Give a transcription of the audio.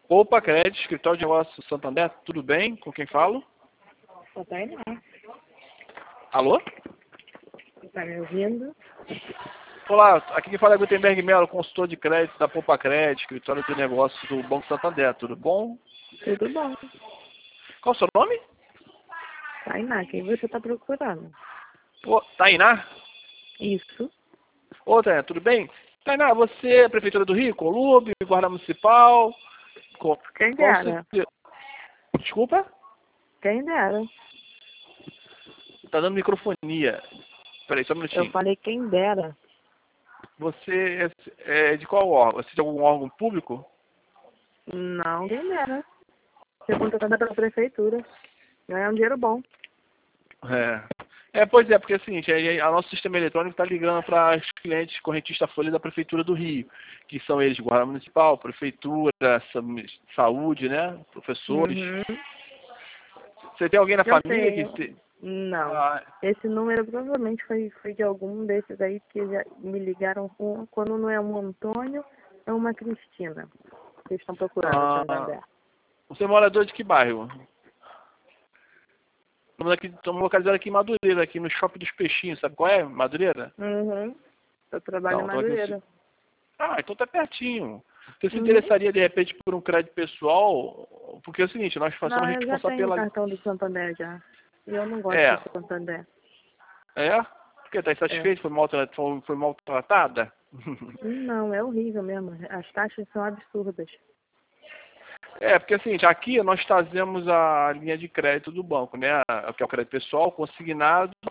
Poupa Crédito, Escritório de Negócios Santander, tudo bem? Com quem falo? Só tá aí não. Alô? Tá me ouvindo? Olá, aqui quem fala é Gutenberg Melo, consultor de crédito da Poupa Crédito, Escritório de Negócios do Banco Santander, tudo bom? Tudo bom. Qual o seu nome? Tainá, quem você tá procurando? Ô, Tainá? Isso. Ô, Tainá, tudo bem? Tainá, você é Prefeitura do Rio, Colube, Guarda Municipal? Quem Qual dera. Desculpa? Quem dera. Tá dando microfonia. Peraí, só um Eu minutinho. falei quem dera. Você é de qual órgão? Você é de algum órgão público? Não, quem dera. Ser contratada pela prefeitura. Ganhar um dinheiro bom. Pois é, porque é o seguinte, a nosso sistema eletrônico está ligando para os clientes correntistas Folha da Prefeitura do Rio, que são eles, Guarda Municipal, Prefeitura, Saúde, né? Professores. Uhum. Você tem alguém na Eu família tenho. que... Não. Ah, Esse número provavelmente foi de algum desses aí que já me ligaram com. Quando não é um Antônio, é uma Cristina. Eles estão procurando o Santander. você é morador de que bairro? Estamos localizados aqui em Madureira, aqui no Shopping dos Peixinhos, sabe qual é? Madureira? Uhum. Eu trabalho em Então, tô aqui Madureira. então tá pertinho. Você se Uhum. interessaria, de repente, por um crédito pessoal? Porque é o seguinte, nós somos Não, eu já responsáveis tenho o pela... cartão do Santander já. E eu não gosto É, do Santander. é? Porque tá É. insatisfeito? Foi maltratada? Não, é horrível mesmo. As taxas são absurdas. Porque assim, aqui nós trazemos a linha de crédito do banco, né? Que é o crédito pessoal, consignado